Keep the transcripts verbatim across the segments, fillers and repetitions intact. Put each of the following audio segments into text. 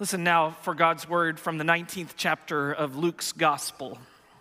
Listen now for God's word from the nineteenth chapter of Luke's gospel.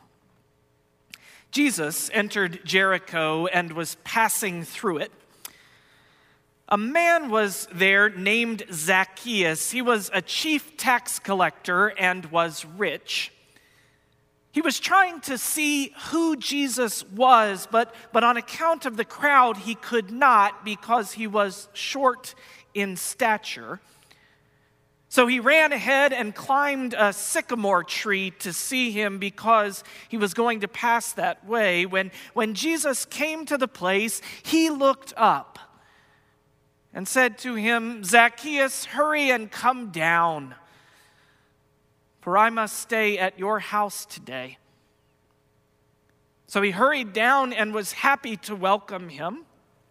Jesus entered Jericho and was passing through it. A man was there named Zacchaeus. He was a chief tax collector and was rich. He was trying to see who Jesus was, but, but on account of the crowd, he could not because he was short in stature. So he ran ahead and climbed a sycamore tree to see him because he was going to pass that way. When, when Jesus came to the place, he looked up and said to him, "Zacchaeus, hurry and come down, for I must stay at your house today." So he hurried down and was happy to welcome him.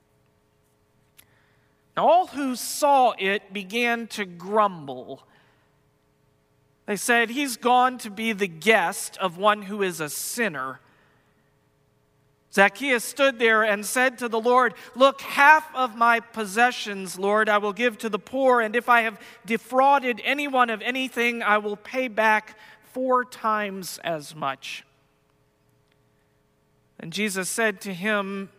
All who saw it began to grumble. They said, "He's gone to be the guest of one who is a sinner." Zacchaeus stood there and said to the Lord, "Look, half of my possessions, Lord, I will give to the poor, and if I have defrauded anyone of anything, I will pay back four times as much." And Jesus said to him,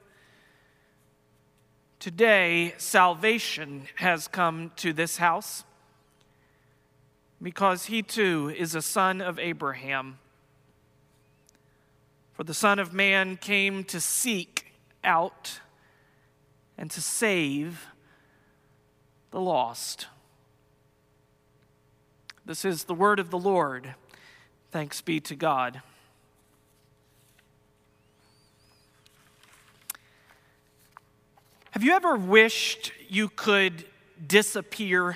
"Today, salvation has come to this house, because he too is a son of Abraham. For the Son of Man came to seek out and to save the lost." This is the word of the Lord. Thanks be to God. Have you ever wished you could disappear?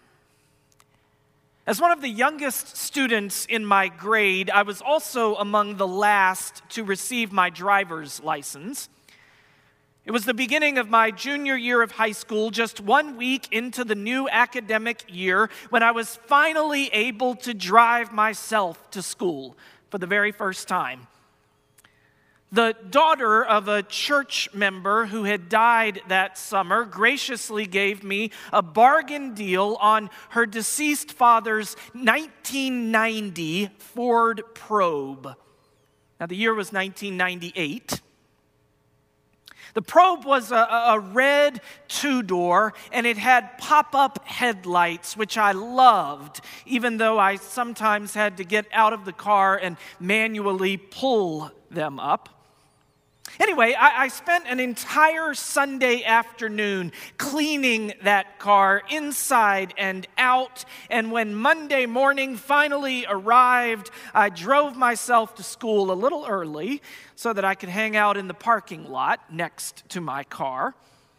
As one of the youngest students in my grade, I was also among the last to receive my driver's license. It was the beginning of my junior year of high school, just one week into the new academic year, when I was finally able to drive myself to school for the very first time. The daughter of a church member who had died that summer graciously gave me a bargain deal on her deceased father's nineteen ninety Ford Probe. Now, the year was nineteen ninety-eight. The Probe was a, a red two-door, and it had pop-up headlights, which I loved, even though I sometimes had to get out of the car and manually pull them up. Anyway, I, I spent an entire Sunday afternoon cleaning that car inside and out, and when Monday morning finally arrived, I drove myself to school a little early so that I could hang out in the parking lot next to my car.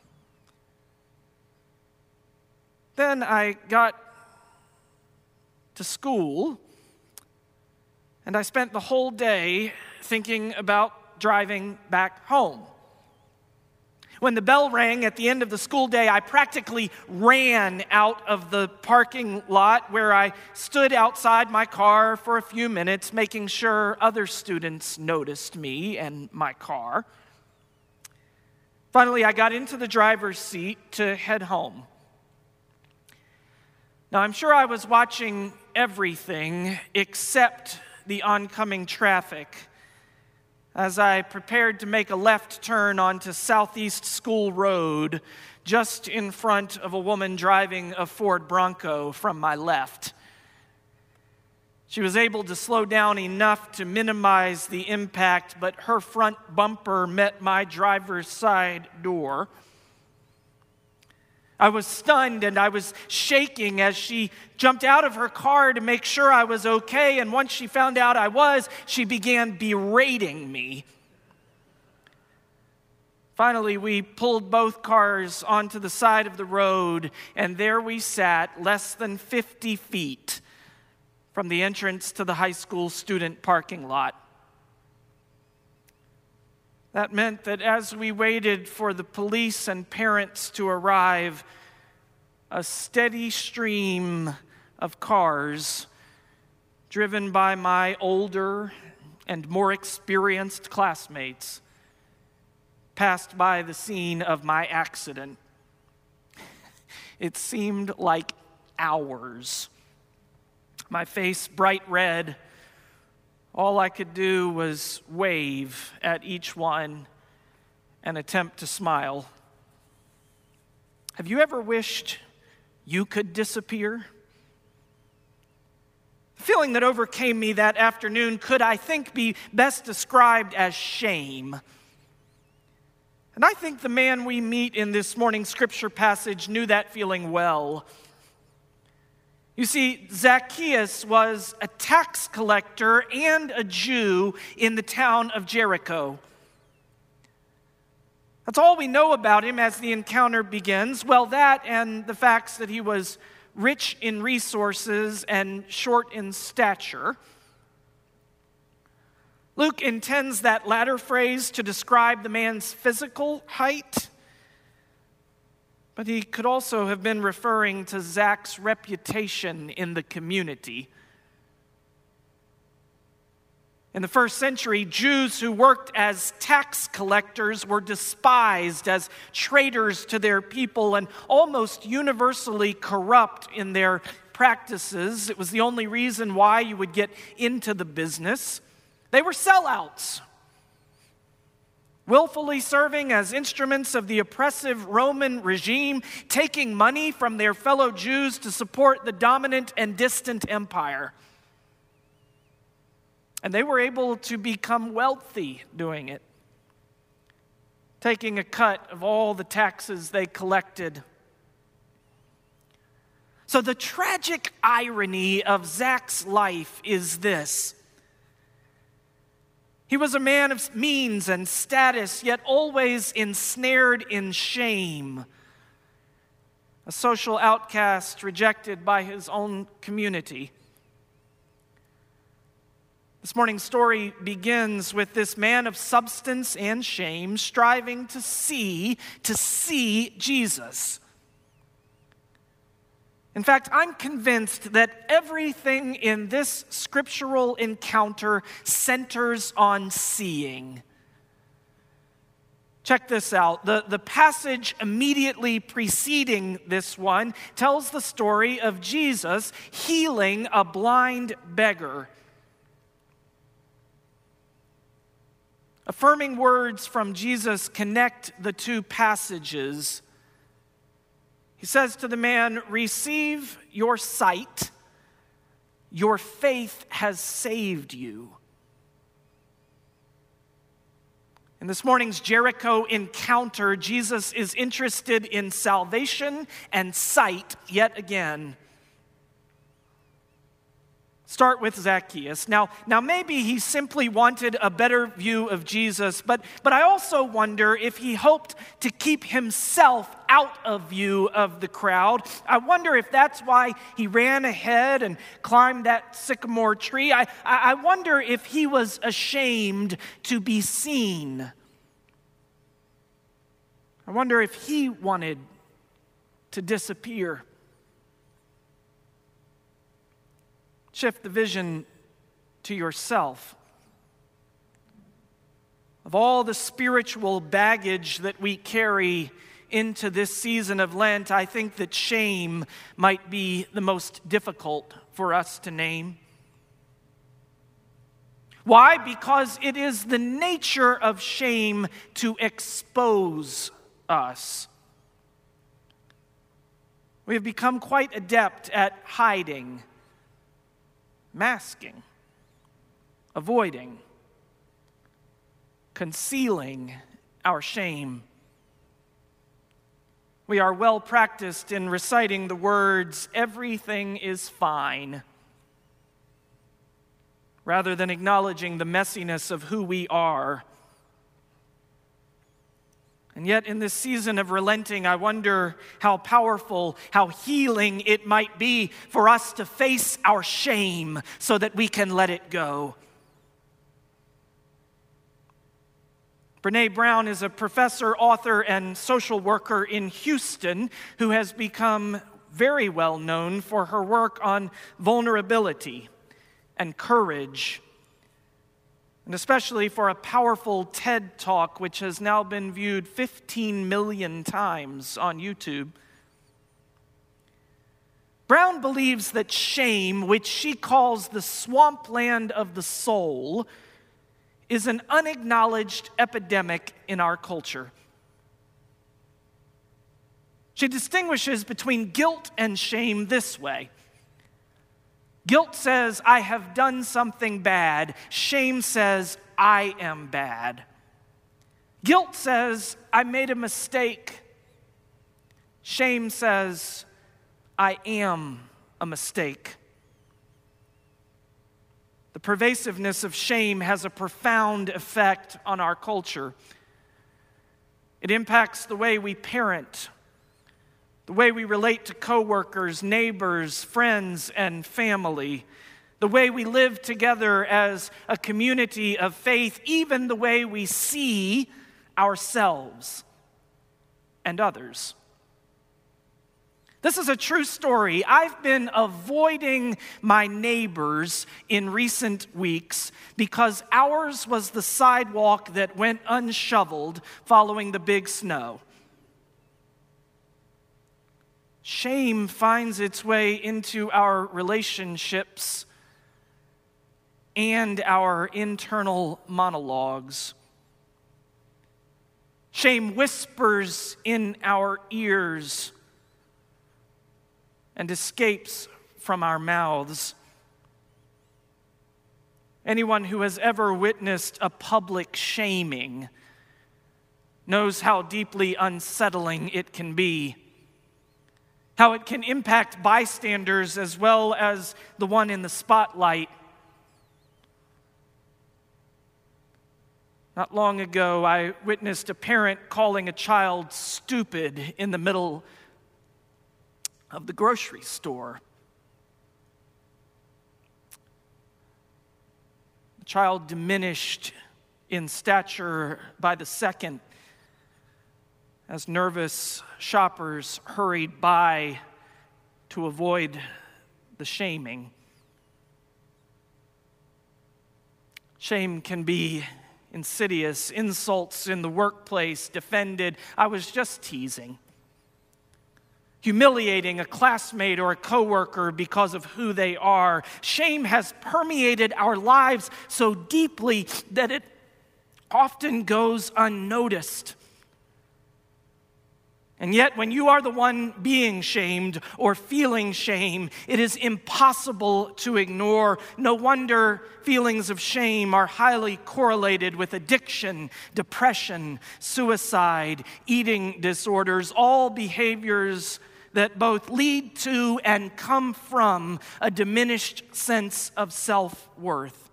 Then I got to school, and I spent the whole day thinking about driving back home. When the bell rang at the end of the school day, I practically ran out of the parking lot, where I stood outside my car for a few minutes, making sure other students noticed me and my car. Finally, I got into the driver's seat to head home. Now, I'm sure I was watching everything except the oncoming traffic as I prepared to make a left turn onto Southeast School Road, just in front of a woman driving a Ford Bronco from my left. She was able to slow down enough to minimize the impact, but her front bumper met my driver's side door. I was stunned and I was shaking as she jumped out of her car to make sure I was okay, and once she found out I was, she began berating me. Finally, we pulled both cars onto the side of the road, and there we sat, less than fifty feet from the entrance to the high school student parking lot. That meant that as we waited for the police and parents to arrive, a steady stream of cars, driven by my older and more experienced classmates, passed by the scene of my accident. It seemed like hours. my face bright red. All I could do was wave at each one and attempt to smile. Have you ever wished you could disappear? The feeling that overcame me that afternoon could, I think, be best described as shame. And I think the man we meet in this morning's scripture passage knew that feeling well. You see, Zacchaeus was a tax collector and a Jew in the town of Jericho. That's all we know about him as the encounter begins. Well, that and the facts that he was rich in resources and short in stature. Luke intends that latter phrase to describe the man's physical height, but he could also have been referring to Zach's reputation in the community. In the first century, Jews who worked as tax collectors were despised as traitors to their people and almost universally corrupt in their practices. It was the only reason why you would get into the business. They were sellouts, willfully serving as instruments of the oppressive Roman regime, taking money from their fellow Jews to support the dominant and distant empire. And they were able to become wealthy doing it, taking a cut of all the taxes they collected. So the tragic irony of Zach's life is this. He was a man of means and status, yet always ensnared in shame, a social outcast rejected by his own community. This morning's story begins with this man of substance and shame striving to see, to see Jesus. In fact, I'm convinced that everything in this scriptural encounter centers on seeing. Check this out. The, the passage immediately preceding this one tells the story of Jesus healing a blind beggar. Affirming words from Jesus connect the two passages. He says to the man, "Receive your sight. Your faith has saved you." In this morning's Jericho encounter, Jesus is interested in salvation and sight yet again. Start with Zacchaeus. Now, now maybe he simply wanted a better view of Jesus, but, but I also wonder if he hoped to keep himself out of view of the crowd. I wonder if that's why he ran ahead and climbed that sycamore tree. I, I, I wonder if he was ashamed to be seen. I wonder if he wanted to disappear. Shift the vision to yourself. Of all the spiritual baggage that we carry into this season of Lent, I think that shame might be the most difficult for us to name. Why? Because it is the nature of shame to expose us. We have become quite adept at hiding, masking, avoiding, concealing our shame. We are well practiced in reciting the words, "Everything is fine," rather than acknowledging the messiness of who we are. And yet in this season of relenting, I wonder how powerful, how healing it might be for us to face our shame so that we can let it go. Brené Brown is a professor, author, and social worker in Houston who has become very well known for her work on vulnerability and courage, and especially for a powerful TED Talk, which has now been viewed fifteen million times on YouTube. Brown believes that shame, which she calls the swampland of the soul, is an unacknowledged epidemic in our culture. She distinguishes between guilt and shame this way. Guilt says, I have done something bad. Shame says, I am bad. Guilt says, I made a mistake. Shame says, I am a mistake. The pervasiveness of shame has a profound effect on our culture. It impacts the way we parent, the way we relate to coworkers, neighbors, friends, and family, the way we live together as a community of faith, even the way we see ourselves and others. This is a true story. I've been avoiding my neighbors in recent weeks because ours was the sidewalk that went unshoveled following the big snow. Shame finds its way into our relationships and our internal monologues. Shame whispers in our ears and escapes from our mouths. Anyone who has ever witnessed a public shaming knows how deeply unsettling it can be, how it can impact bystanders as well as the one in the spotlight. Not long ago, I witnessed a parent calling a child stupid in the middle of the grocery store. The child diminished in stature by the second as nervous shoppers hurried by to avoid the shaming. Shame can be insidious. Insults in the workplace defended. I was just teasing. Humiliating a classmate or a coworker because of who they are. Shame has permeated our lives so deeply that it often goes unnoticed. And yet, when you are the one being shamed or feeling shame, it is impossible to ignore. No wonder feelings of shame are highly correlated with addiction, depression, suicide, eating disorders, all behaviors that both lead to and come from a diminished sense of self-worth.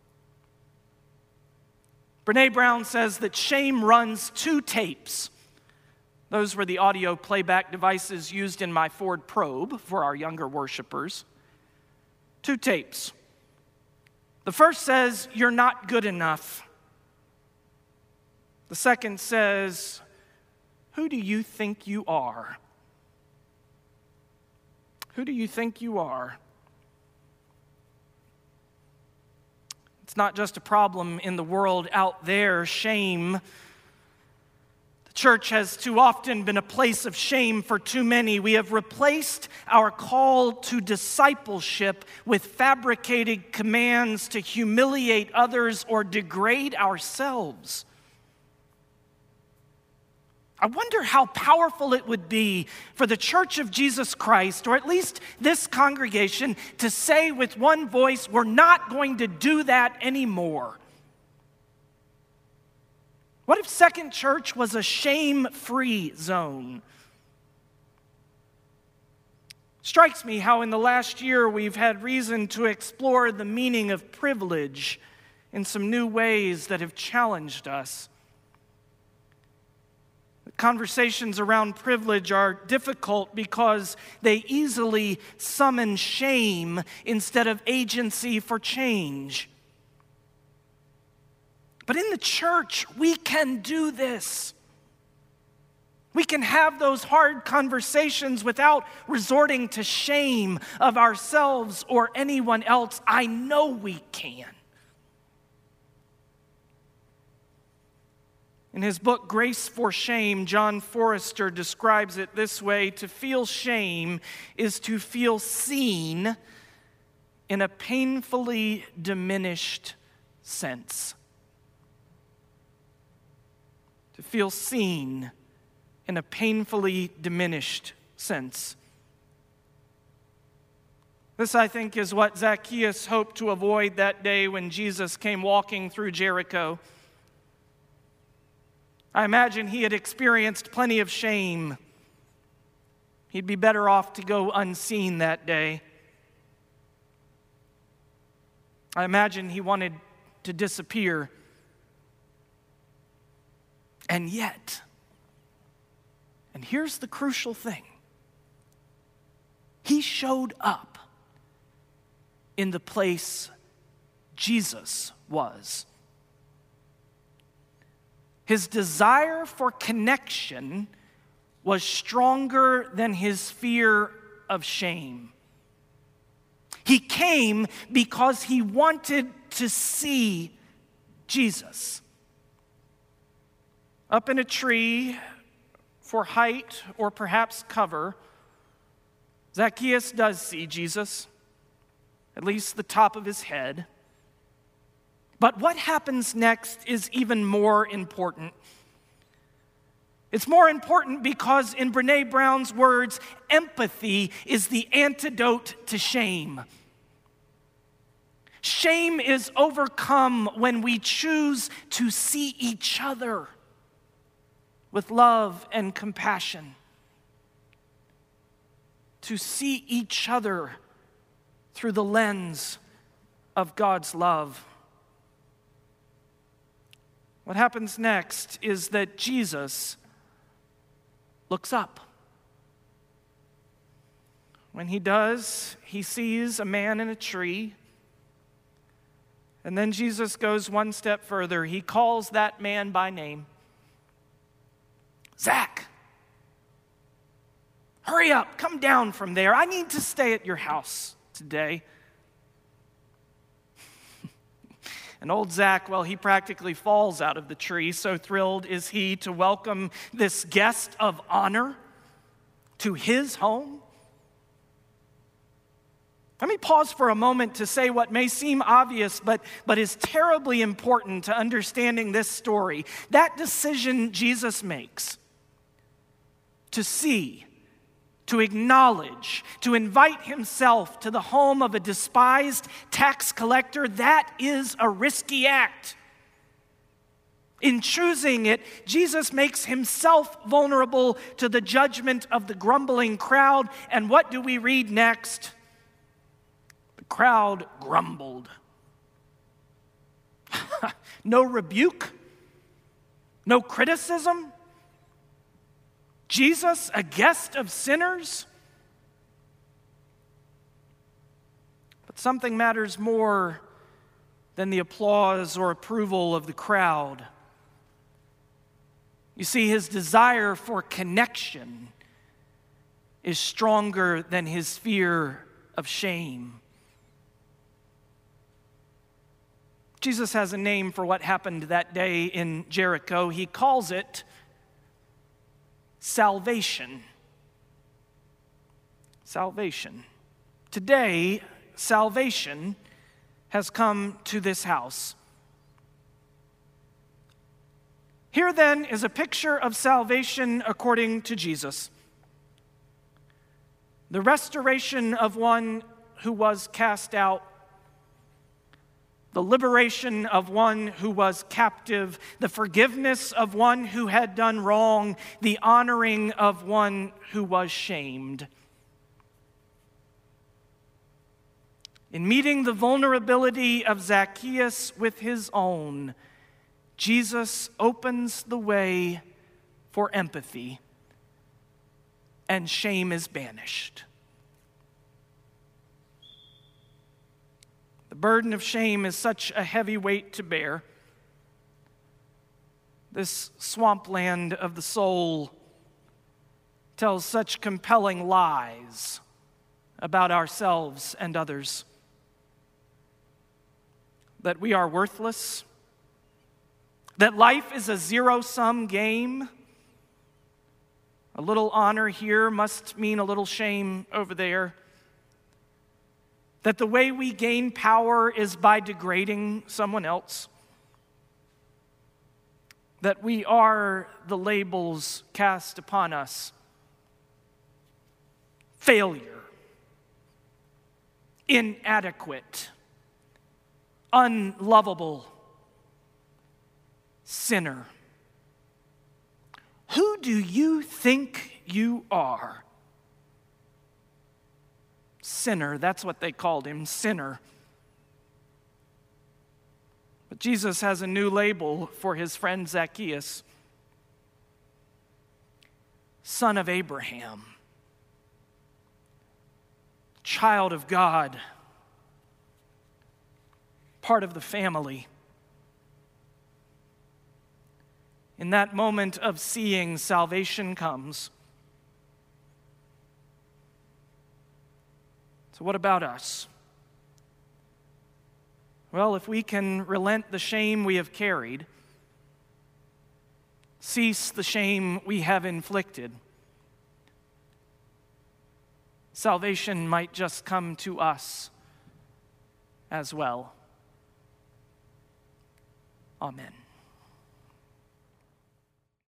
Brené Brown says that shame runs two tapes. Those were the audio playback devices used in my Ford Probe for our younger worshipers. Two tapes. The first says, you're not good enough. The second says, who do you think you are? Who do you think you are? It's not just a problem in the world out there. Shame. The church has too often been a place of shame for too many. We have replaced our call to discipleship with fabricated commands to humiliate others or degrade ourselves. I wonder how powerful it would be for the Church of Jesus Christ, or at least this congregation, to say with one voice, we're not going to do that anymore. What if Second Church was a shame-free zone? Strikes me how in the last year we've had reason to explore the meaning of privilege in some new ways that have challenged us. Conversations around privilege are difficult because they easily summon shame instead of agency for change. But in the church, we can do this. We can have those hard conversations without resorting to shame of ourselves or anyone else. I know we can. In his book, Grace for Shame, John Forrester describes it this way: to feel shame is to feel seen in a painfully diminished sense. To feel seen in a painfully diminished sense. This, I think, is what Zacchaeus hoped to avoid that day when Jesus came walking through Jericho. I imagine he had experienced plenty of shame. He'd be better off to go unseen that day. I imagine he wanted to disappear. And yet, and here's the crucial thing, he showed up in the place Jesus was. His desire for connection was stronger than his fear of shame. He came because he wanted to see Jesus. Up in a tree for height or perhaps cover, Zacchaeus does see Jesus, at least the top of his head. But what happens next is even more important. It's more important because, in Brené Brown's words, empathy is the antidote to shame. Shame is overcome when we choose to see each other with love and compassion. To see each other through the lens of God's love. What happens next is that Jesus looks up. When he does, he sees a man in a tree. And then Jesus goes one step further. He calls that man by name. Zach, hurry up, come down from there. I need to stay at your house today. And old Zach, well, he practically falls out of the tree. So thrilled is he to welcome this guest of honor to his home. Let me pause for a moment to say what may seem obvious, but, but is terribly important to understanding this story. That decision Jesus makes to see, to acknowledge, to invite himself to the home of a despised tax collector, that is a risky act. In choosing it, Jesus makes himself vulnerable to the judgment of the grumbling crowd. And what do we read next? The crowd grumbled. No rebuke, no criticism. Jesus, a guest of sinners? But something matters more than the applause or approval of the crowd. You see, his desire for connection is stronger than his fear of shame. Jesus has a name for what happened that day in Jericho. He calls it salvation. Salvation. Today, salvation has come to this house. Here then is a picture of salvation according to Jesus. The restoration of one who was cast out, the liberation of one who was captive, the forgiveness of one who had done wrong, the honoring of one who was shamed. In meeting the vulnerability of Zacchaeus with his own, Jesus opens the way for empathy, and shame is banished. The burden of shame is such a heavy weight to bear. This swampland of the soul tells such compelling lies about ourselves and others. That we are worthless, that life is a zero-sum game. A little honor here must mean a little shame over there. That the way we gain power is by degrading someone else. That we are the labels cast upon us. Failure, inadequate, unlovable, sinner. Who do you think you are? Sinner, that's what they called him, sinner. But Jesus has a new label for his friend Zacchaeus, son of Abraham, child of God, part of the family. In that moment of seeing, salvation comes. So what about us? Well, if we can relent the shame we have carried, cease the shame we have inflicted, salvation might just come to us as well. Amen.